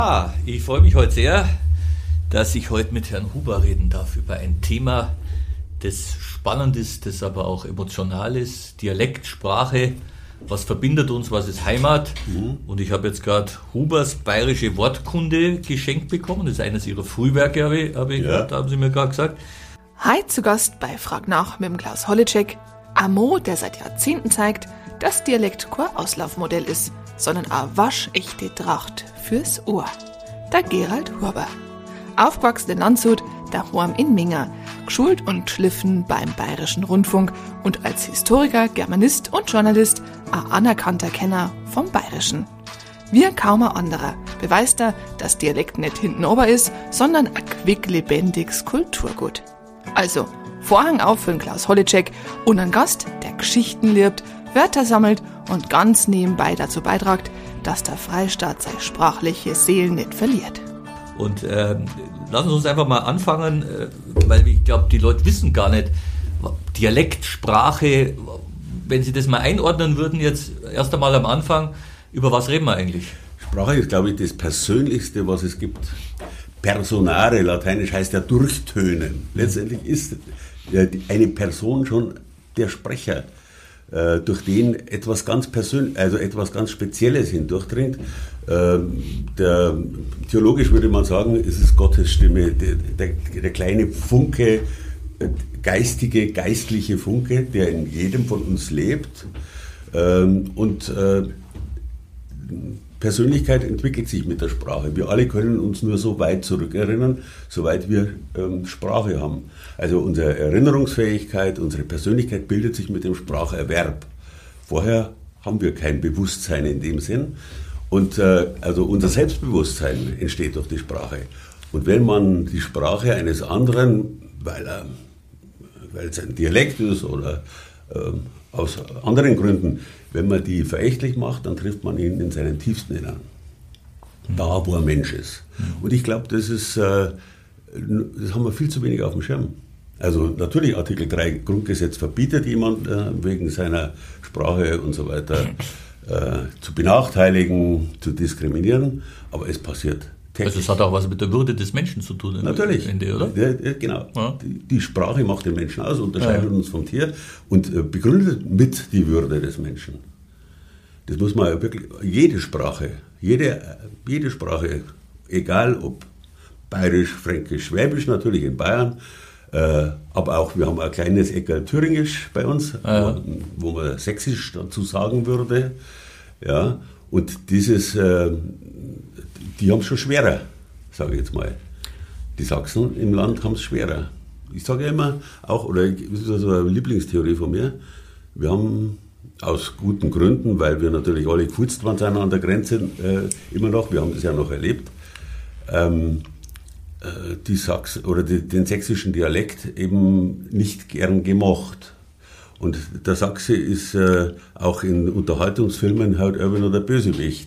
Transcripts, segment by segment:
Ich freue mich heute sehr, dass ich heute mit Herrn Huber reden darf über ein Thema, das spannend ist, das aber auch emotional ist. Dialekt, Sprache, was verbindet uns, was ist Heimat? Und ich habe jetzt gerade Hubers bayerische Wortkunde geschenkt bekommen. Das ist eines Ihrer Frühwerke, habe ich gehört, haben Sie mir gerade gesagt. Hi, zu Gast bei Frag nach mit dem Klaus Holleczek. Ein Mo, der seit Jahrzehnten zeigt, dass Dialekt kein Auslaufmodell ist, sondern eine waschechte Tracht fürs Ohr. Der Gerald Huber. Aufgewachsen in Landshut, daheim in Minga, geschult und geschliffen beim Bayerischen Rundfunk und als Historiker, Germanist und Journalist ein anerkannter Kenner vom Bayerischen. Wie kaum ein anderer beweist er, dass Dialekt nicht hinten ober ist, sondern ein quicklebendiges Kulturgut. Also, Vorhang auf für den Klaus Holleczek und einen Gast, der Geschichten liebt, Wörter sammelt und ganz nebenbei dazu beiträgt, dass der Freistaat seine sprachliche Seele nicht verliert. Und lassen Sie uns einfach mal anfangen, weil ich glaube, die Leute wissen gar nicht, Dialekt, Sprache, wenn Sie das mal einordnen würden, jetzt erst einmal am Anfang, über was reden wir eigentlich? Sprache ist, glaube ich, das Persönlichste, was es gibt. Personare, lateinisch heißt ja durchtönen. Letztendlich ist eine Person schon der Sprecher, durch den etwas ganz etwas ganz Spezielles hindurchdringt. Theologisch würde man sagen, es ist Gottes Stimme, der kleine Funke, geistliche Funke, der in jedem von uns lebt. Persönlichkeit entwickelt sich mit der Sprache. Wir alle können uns nur so weit zurückerinnern, soweit wir Sprache haben. Also unsere Erinnerungsfähigkeit, unsere Persönlichkeit bildet sich mit dem Spracherwerb. Vorher haben wir kein Bewusstsein in dem Sinn. Und also unser Selbstbewusstsein entsteht durch die Sprache. Und wenn man die Sprache eines anderen, weil es ein Dialekt ist oder aus anderen Gründen, wenn man die verächtlich macht, dann trifft man ihn in seinen tiefsten Innern. Da, wo er Mensch ist. Und ich glaube, das haben wir viel zu wenig auf dem Schirm. Also natürlich Artikel 3 Grundgesetz verbietet jemand wegen seiner Sprache und so weiter zu benachteiligen, zu diskriminieren, aber es passiert täglich. Also es hat auch was mit der Würde des Menschen zu tun. Natürlich, Ende, oder? Genau. Ja. Die Sprache macht den Menschen aus, unterscheidet uns vom Tier und begründet mit die Würde des Menschen. Das muss man wirklich, jede Sprache, egal ob Bayerisch, Fränkisch, Schwäbisch natürlich in Bayern, aber auch, wir haben ein kleines Eckerl Thüringisch bei uns, wo man Sächsisch dazu sagen würde. Ja, und die haben es schon schwerer, sage ich jetzt mal. Die Sachsen im Land haben es schwerer. Ich sage ja immer, das ist so eine Lieblingstheorie von mir, wir haben aus guten Gründen, weil wir natürlich alle gefutzt waren an der Grenze, immer noch, wir haben das ja noch erlebt, den sächsischen Dialekt eben nicht gern gemocht. Und der Sachse ist auch in Unterhaltungsfilmen halt irgendwie noch der Bösewicht.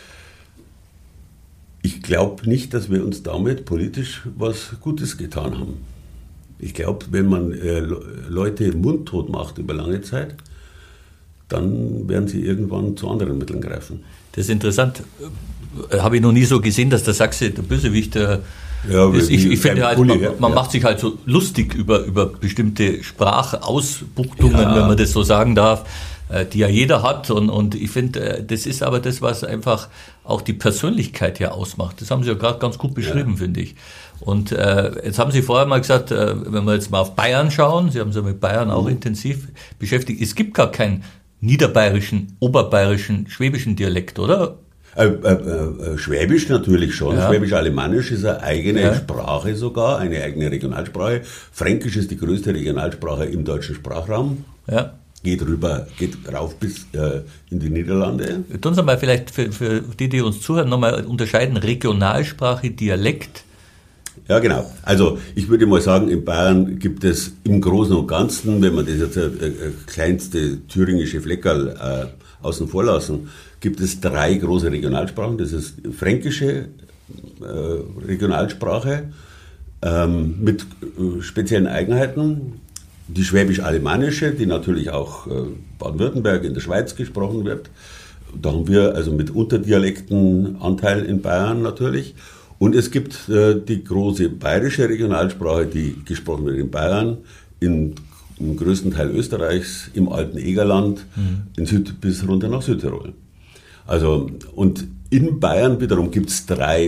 Ich glaube nicht, dass wir uns damit politisch was Gutes getan haben. Ich glaube, wenn man Leute mundtot macht über lange Zeit, dann werden sie irgendwann zu anderen Mitteln greifen. Das ist interessant. Habe ich noch nie so gesehen, dass der Sachse der Bösewicht ist. Ich finde halt, man macht sich halt so lustig über bestimmte Sprachausbuchtungen, wenn man das so sagen darf, die ja jeder hat. Und ich finde, das ist aber das, was einfach auch die Persönlichkeit ja ausmacht. Das haben Sie ja gerade ganz gut beschrieben, finde ich. Und jetzt haben Sie vorher mal gesagt, wenn wir jetzt mal auf Bayern schauen, Sie haben sich ja mit Bayern auch intensiv beschäftigt, es gibt gar keinen niederbayerischen, oberbayerischen, schwäbischen Dialekt, oder? Schwäbisch natürlich schon. Ja. Schwäbisch-Alemannisch ist eine eigene Sprache sogar, eine eigene Regionalsprache. Fränkisch ist die größte Regionalsprache im deutschen Sprachraum. Ja. Geht rauf bis in die Niederlande. Tun Sie mal vielleicht für die uns zuhören, nochmal unterscheiden, Regionalsprache, Dialekt. Ja, genau. Also ich würde mal sagen, in Bayern gibt es im Großen und Ganzen, wenn man das jetzt kleinste thüringische Fleckerl außen vor lassen, gibt es 3 große Regionalsprachen. Das ist fränkische Regionalsprache mit speziellen Eigenheiten. Die schwäbisch-alemannische, die natürlich auch Baden-Württemberg in der Schweiz gesprochen wird, Da haben wir also mit Unterdialektenanteil in Bayern natürlich. Und es gibt die große bayerische Regionalsprache, die gesprochen wird in Bayern, im größten Teil Österreichs, im alten Egerland, bis runter nach Südtirol. Also, und in Bayern wiederum gibt es drei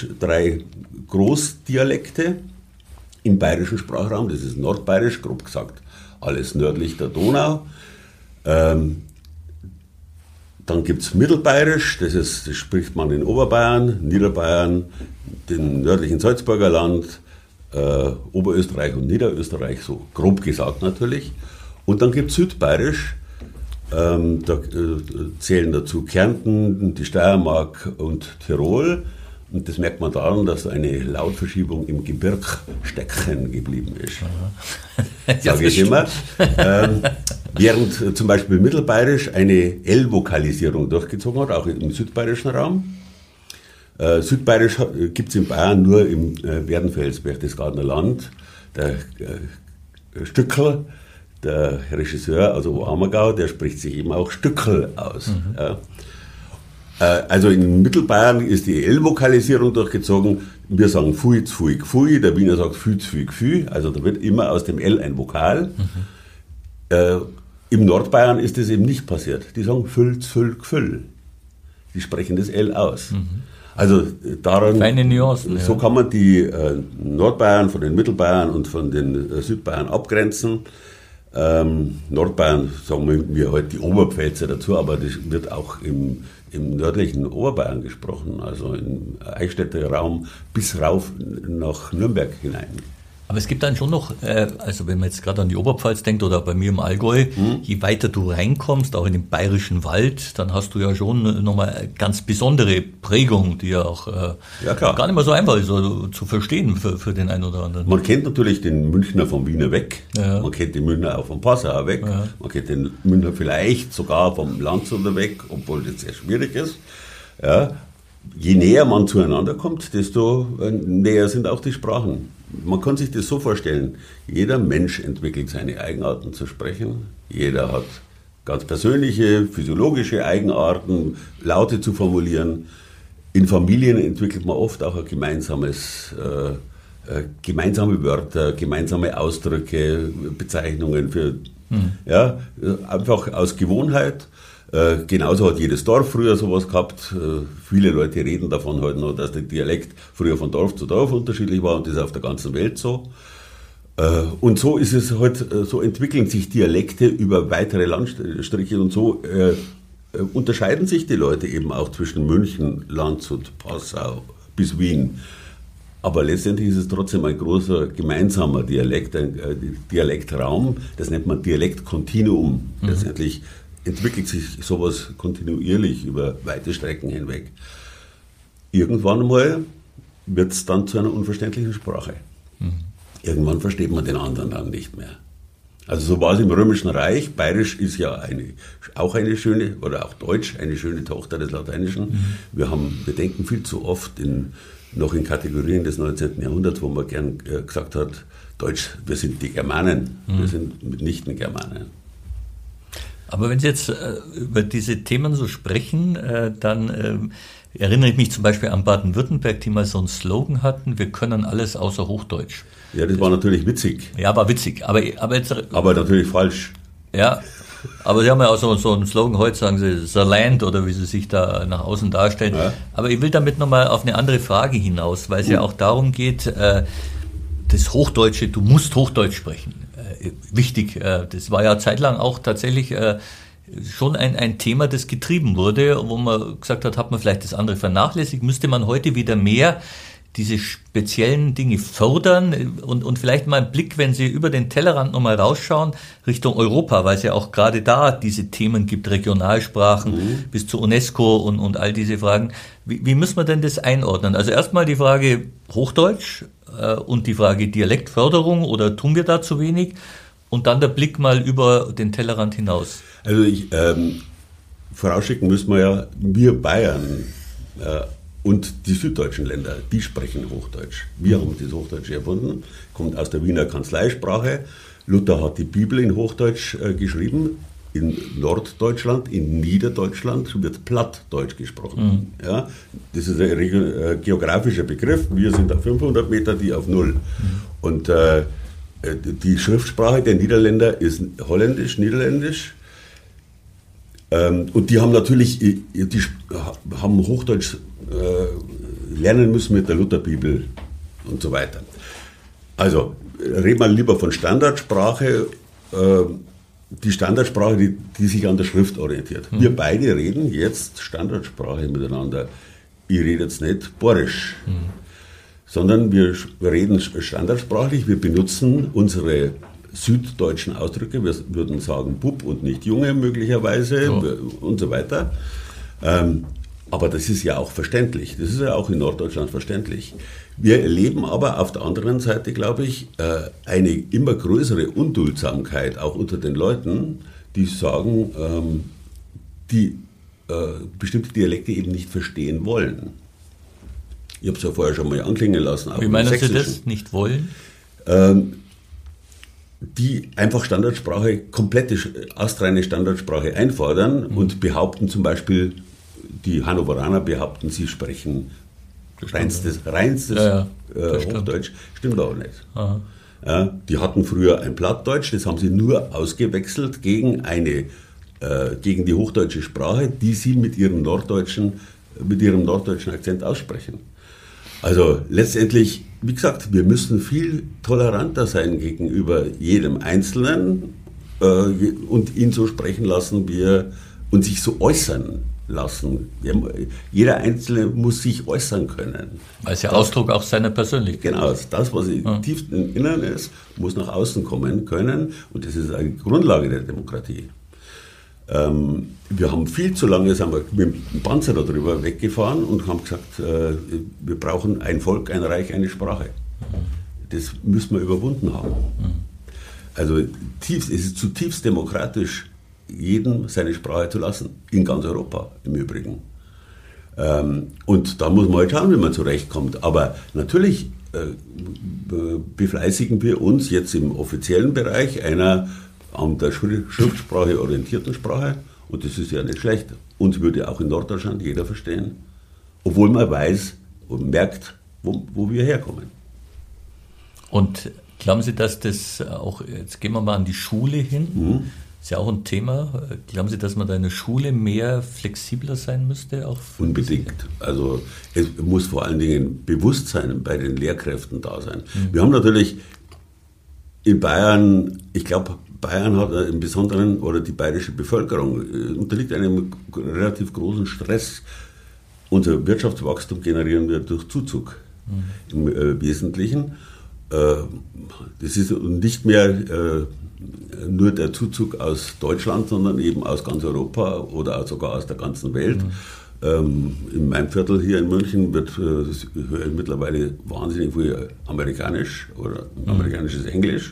Großdialekte im bayerischen Sprachraum. Das ist Nordbayerisch, grob gesagt, alles nördlich der Donau. Dann gibt es Mittelbayerisch, das spricht man in Oberbayern, Niederbayern, dem nördlichen Salzburger Land, Oberösterreich und Niederösterreich, so grob gesagt natürlich. Und dann gibt es Südbayerisch, da zählen dazu Kärnten, die Steiermark und Tirol. Und das merkt man daran, dass eine Lautverschiebung im Gebirg stecken geblieben ist. Sage ich immer. Während zum Beispiel Mittelbayerisch eine L-Vokalisierung durchgezogen hat, auch im südbayerischen Raum. Südbayerisch gibt es in Bayern nur im Werdenfels, Berchtesgadener Land. Der Stückl, der Regisseur aus Oberammergau, der spricht sich eben auch Stückl aus. Ja. Also in Mittelbayern ist die L-Vokalisierung durchgezogen. Wir sagen Fui, Pfui, Gfui, der Wiener sagt Fü, Pfui, Gfü. Also da wird immer aus dem L ein Vokal. Im Nordbayern ist das eben nicht passiert. Die sagen Füll, Zfüll, Gfüll. Die sprechen das L aus. Also daran, feine Nuancen, so kann man die Nordbayern von den Mittelbayern und von den Südbayern abgrenzen. Nordbayern sagen wir halt die Oberpfälzer dazu, aber das wird auch im nördlichen Oberbayern gesprochen, also im Eichstätter Raum bis rauf nach Nürnberg hinein. Aber es gibt dann schon noch, also wenn man jetzt gerade an die Oberpfalz denkt oder bei mir im Allgäu, je weiter du reinkommst, auch in den bayerischen Wald, dann hast du ja schon nochmal eine ganz besondere Prägung, die ja auch gar nicht mehr so einfach ist zu verstehen für den einen oder anderen. Man kennt natürlich den Münchner vom Wiener weg, man kennt den Münchner auch vom Passauer weg, man kennt den Münchner vielleicht sogar vom Landshuter weg, obwohl das sehr schwierig ist. Ja. Je näher man zueinander kommt, desto näher sind auch die Sprachen. Man kann sich das so vorstellen, jeder Mensch entwickelt seine Eigenarten zu sprechen, jeder hat ganz persönliche, physiologische Eigenarten, Laute zu formulieren. In Familien entwickelt man oft auch gemeinsame Wörter, gemeinsame Ausdrücke, Bezeichnungen für, einfach aus Gewohnheit. Genauso hat jedes Dorf früher sowas gehabt. Viele Leute reden davon heute noch, dass der Dialekt früher von Dorf zu Dorf unterschiedlich war und das ist auf der ganzen Welt so. Und so ist es heute, so entwickeln sich Dialekte über weitere Landstriche und so unterscheiden sich die Leute eben auch zwischen München, Landshut, Passau bis Wien. Aber letztendlich ist es trotzdem ein großer gemeinsamer Dialekt, ein Dialektraum, das nennt man Dialektkontinuum. Letztendlich entwickelt sich sowas kontinuierlich über weite Strecken hinweg. Irgendwann mal wird es dann zu einer unverständlichen Sprache. Irgendwann versteht man den anderen dann nicht mehr. Also so war es im Römischen Reich. Bayerisch ist ja auch eine schöne, oder auch Deutsch, eine schöne Tochter des Lateinischen. Wir denken viel zu oft noch in Kategorien des 19. Jahrhunderts, wo man gern gesagt hat, Deutsch, wir sind die Germanen, wir sind mitnichten Germanen. Aber wenn Sie jetzt über diese Themen so sprechen, dann erinnere ich mich zum Beispiel an Baden-Württemberg, die mal so einen Slogan hatten, wir können alles außer Hochdeutsch. Ja, das war natürlich witzig. Ja, war witzig. Aber natürlich falsch. Ja, aber Sie haben ja auch so einen Slogan, heute sagen Sie The Land oder wie Sie sich da nach außen darstellen. Ja. Aber ich will damit nochmal auf eine andere Frage hinaus, weil es ja auch darum geht, das Hochdeutsche, du musst Hochdeutsch sprechen. Wichtig, das war ja zeitlang auch tatsächlich schon ein Thema, das getrieben wurde, wo man gesagt hat man vielleicht das andere vernachlässigt, müsste man heute wieder mehr diese speziellen Dinge fördern und vielleicht mal einen Blick, wenn Sie über den Tellerrand nochmal rausschauen, Richtung Europa, weil es ja auch gerade da diese Themen gibt, Regionalsprachen bis zu UNESCO und all diese Fragen. Wie müssen wir denn das einordnen? Also erstmal die Frage Hochdeutsch und die Frage Dialektförderung oder tun wir da zu wenig? Und dann der Blick mal über den Tellerrand hinaus. Also vorausschicken müssen wir Bayern und die süddeutschen Länder, die sprechen Hochdeutsch. Wir haben das Hochdeutsch erfunden, kommt aus der Wiener Kanzleisprache. Luther hat die Bibel in Hochdeutsch geschrieben. in Norddeutschland, in Niederdeutschland wird Plattdeutsch gesprochen. Ja, das ist ein geografischer Begriff. Wir sind auf 500 Meter, die auf 0. Und die Schriftsprache der Niederländer ist Holländisch, Niederländisch. Und die haben natürlich, die haben Hochdeutsch lernen müssen mit der Lutherbibel und so weiter. Also reden wir lieber von Standardsprache, die Standardsprache, die sich an der Schrift orientiert. Wir beide reden jetzt Standardsprache miteinander. Ich rede jetzt nicht Borisch, sondern wir reden standardsprachlich, wir benutzen unsere süddeutschen Ausdrücke, wir würden sagen Bub und nicht Junge möglicherweise und so weiter. Aber das ist ja auch verständlich, das ist ja auch in Norddeutschland verständlich. Wir erleben aber auf der anderen Seite, glaube ich, eine immer größere Unduldsamkeit auch unter den Leuten, die sagen, die bestimmte Dialekte eben nicht verstehen wollen. Ich habe es ja vorher schon mal anklingen lassen. Wie meinen Sie das, nicht wollen? Die einfach Standardsprache, komplette astreine Standardsprache einfordern und behaupten zum Beispiel, die Hannoveraner behaupten, sie sprechen reinstes Hochdeutsch. Stimmt aber nicht. Ja, die hatten früher ein Plattdeutsch, das haben sie nur ausgewechselt gegen die hochdeutsche Sprache, die sie mit ihrem norddeutschen Akzent aussprechen. Also letztendlich, wie gesagt, wir müssen viel toleranter sein gegenüber jedem Einzelnen und ihn so sprechen lassen, und sich so äußern lassen. Jeder Einzelne muss sich äußern können. Weil es ja Ausdruck auch seiner Persönlichkeit ist. Genau, das, was im tiefsten Innern ist, muss nach außen kommen können, und das ist eine Grundlage der Demokratie. Wir haben viel zu lange, sind wir mit dem Panzer darüber weggefahren und haben gesagt, wir brauchen ein Volk, ein Reich, eine Sprache. Das müssen wir überwunden haben. Also es ist zutiefst demokratisch, jedem seine Sprache zu lassen, in ganz Europa im Übrigen. Und da muss man halt schauen, wie man zurechtkommt. Aber natürlich befleißigen wir uns jetzt im offiziellen Bereich einer an der Schriftsprache orientierten Sprache, und das ist ja nicht schlecht. Uns würde auch in Norddeutschland jeder verstehen, obwohl man weiß und merkt, wo wir herkommen. Und glauben Sie, dass das auch, jetzt gehen wir mal an die Schule hin, ist ja auch ein Thema. Glauben Sie, dass man da in der Schule mehr flexibler sein müsste? Auch unbedingt. Also es muss vor allen Dingen Bewusstsein bei den Lehrkräften da sein. Wir haben natürlich in Bayern, ich glaube, Bayern hat im Besonderen, oder die bayerische Bevölkerung unterliegt einem relativ großen Stress. Unser Wirtschaftswachstum generieren wir durch Zuzug im Wesentlichen. Das ist nicht mehr nur der Zuzug aus Deutschland, sondern eben aus ganz Europa oder sogar aus der ganzen Welt. In meinem Viertel hier in München höre ich mittlerweile wahnsinnig viel Amerikanisch oder amerikanisches Englisch.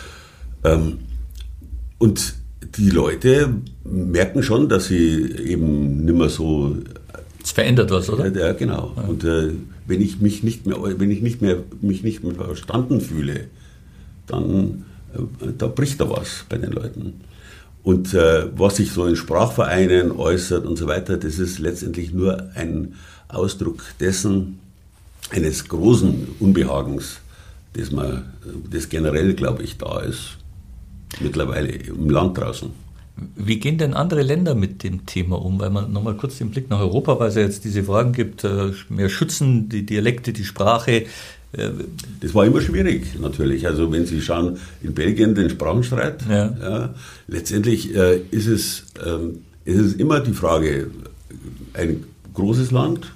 Und die Leute merken schon, dass sie eben nicht mehr so... Es verändert was, oder? Ja, genau. Ja. Und wenn ich mich nicht mehr verstanden fühle, dann da bricht da was bei den Leuten. Und was sich so in Sprachvereinen äußert und so weiter, das ist letztendlich nur ein Ausdruck eines großen Unbehagens, das generell, glaube ich, da ist, mittlerweile im Land draußen. Wie gehen denn andere Länder mit dem Thema um? Weil man nochmal kurz den Blick nach Europa, weil es ja jetzt diese Fragen gibt, mehr schützen, die Dialekte, die Sprache. Das war immer schwierig, natürlich. Also wenn Sie schauen, in Belgien den Sprachenstreit, letztendlich ist es immer die Frage, ein großes Land,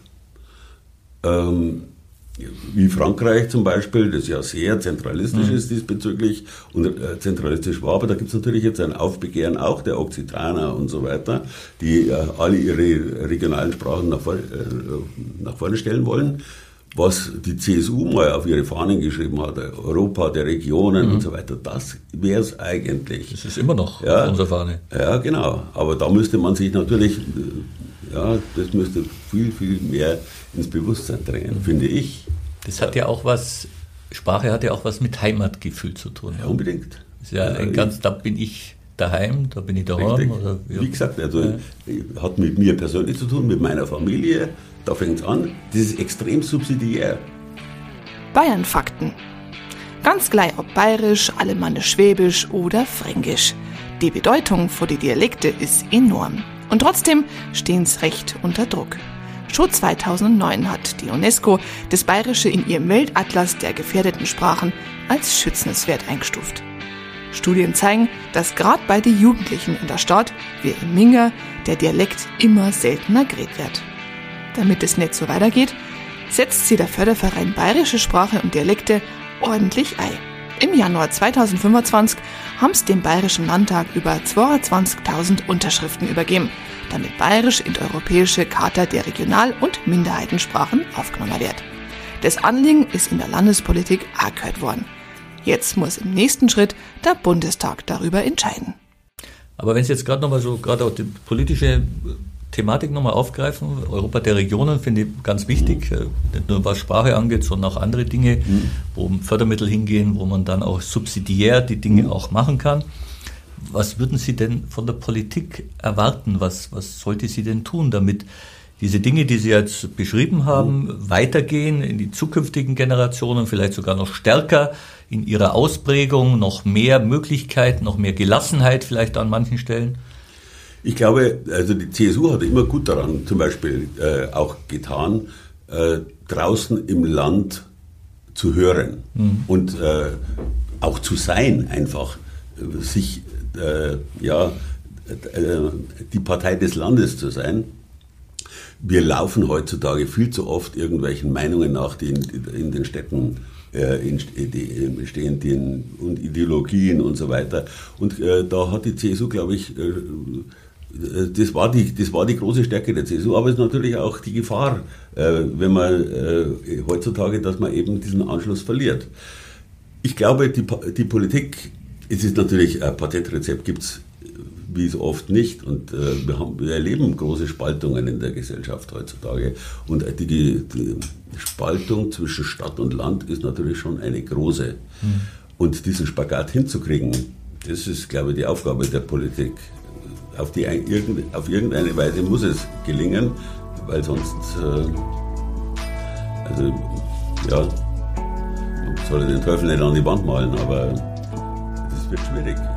wie Frankreich zum Beispiel, das ja sehr zentralistisch ist diesbezüglich und zentralistisch war, aber da gibt es natürlich jetzt ein Aufbegehren auch der Occitaner und so weiter, die alle ihre regionalen Sprachen nach vorne stellen wollen. Was die CSU mal auf ihre Fahnen geschrieben hat, Europa der Regionen und so weiter, das wäre es eigentlich. Das ist immer noch auf unserer Fahne. Ja, genau. Aber da müsste man sich natürlich, das müsste viel, viel mehr ins Bewusstsein drängen, finde ich. Das hat ja auch Sprache hat ja auch was mit Heimatgefühl zu tun. Ja, unbedingt. Das ist ja da bin ich daheim, da bin ich daheim. Oder, wie gesagt, also hat mit mir persönlich zu tun, mit meiner Familie, da fängt es an. Das ist extrem subsidiär. Bayern-Fakten. Ganz gleich ob bayerisch, alemannisch, schwäbisch oder fränkisch. Die Bedeutung für die Dialekte ist enorm. Und trotzdem stehen's recht unter Druck. Schon 2009 hat die UNESCO das Bayerische in ihrem Weltatlas der gefährdeten Sprachen als schützenswert eingestuft. Studien zeigen, dass gerade bei den Jugendlichen in der Stadt, wie in Minga, der Dialekt immer seltener geredet wird. Damit es nicht so weitergeht, setzt sich der Förderverein Bayerische Sprache und Dialekte ordentlich ein. Im Januar 2025 haben sie dem Bayerischen Landtag über 22.000 Unterschriften übergeben, damit Bayerisch in die Europäische Charta der Regional- und Minderheitensprachen aufgenommen wird. Das Anliegen ist in der Landespolitik auch gehört worden. Jetzt muss im nächsten Schritt der Bundestag darüber entscheiden. Aber wenn Sie jetzt gerade auch die politische Thematik nochmal aufgreifen, Europa der Regionen finde ich ganz wichtig, nicht nur was Sprache angeht, sondern auch andere Dinge, wo Fördermittel hingehen, wo man dann auch subsidiär die Dinge auch machen kann. Was würden Sie denn von der Politik erwarten? Was sollte sie denn tun, damit diese Dinge, die Sie jetzt beschrieben haben, weitergehen in die zukünftigen Generationen, vielleicht sogar noch stärker in ihrer Ausprägung, noch mehr Möglichkeiten, noch mehr Gelassenheit vielleicht an manchen Stellen? Ich glaube, also die CSU hat immer gut daran, zum Beispiel auch getan, draußen im Land zu hören und auch zu sein, einfach sich die Partei des Landes zu sein. Wir laufen heutzutage viel zu oft irgendwelchen Meinungen nach, die in den Städten entstehen und Ideologien und so weiter. Und da hat die CSU, glaube ich, das war die große Stärke der CSU, aber es ist natürlich auch die Gefahr, wenn man heutzutage, dass man eben diesen Anschluss verliert. Ich glaube, die Politik, es ist natürlich ein Patentrezept, gibt es wie so oft nicht, und wir erleben große Spaltungen in der Gesellschaft heutzutage, und die Spaltung zwischen Stadt und Land ist natürlich schon eine große. Und diesen Spagat hinzukriegen, das ist, glaube ich, die Aufgabe der Politik. Auf irgendeine Weise muss es gelingen, weil sonst, man soll den Teufel nicht an die Wand malen, aber das wird schwierig.